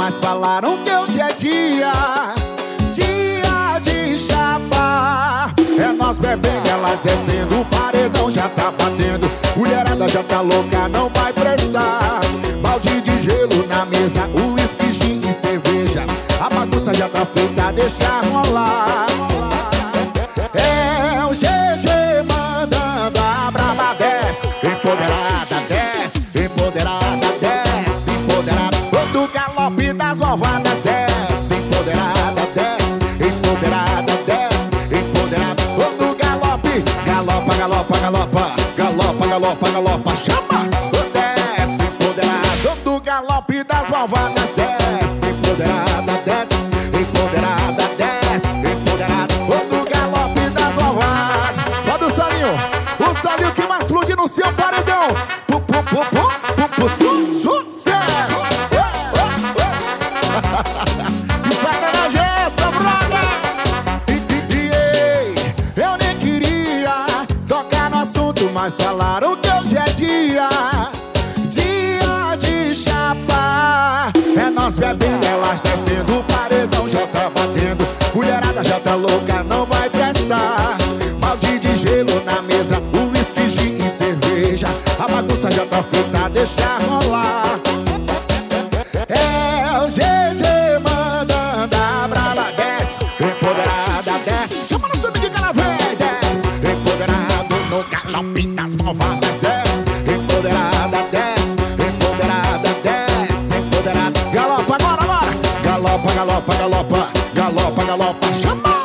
mas falaram que hoje é dia de chapar. É nós bebendo, elas descendo, o paredão já tá batendo. Mulherada já tá louca, não vai prestar. Balde de gelo na mesa, uísque, gin e cerveja. A bagunça já tá feita, deixa rolar. É o GG mandando, a brava desce. Empoderada desce, empoderada desce, empoderada. Do galope das malvadas desce, empoderada desce, empoderada desce, empoderada. Do galope, galopa, galopa, galopa, galopa, galopa, galopa, chama. Desce, empoderada. Do galope das malvadas desce, empoderada desce, empoderada desce, empoderada. Do galope das malvadas. Roda o solinho que mais fluye no seu paredão. Pu, pu, pu, pu, pu, pu, sucesso. Que sacanagem é essa, brother? Eu nem queria tocar no assunto, mas falaram que hoje é dia de chapar. É nós bebendo, elas descendo, o paredão já tá batendo. Mulherada já tá louca, não vai prestar. Balde de gelo na mesa, uísque, gin e cerveja. A bagunça já tá feita, deixa rolar. É o GG mandando, a brava desce, empoderada desce. Chama no samba de Canavé, desce. Empoderado no galope das malvadas desce. Empoderada desce, empoderada desce, empoderada. Galopa agora, agora. Galopa, galopa, galopa, galopa, galopa, chama.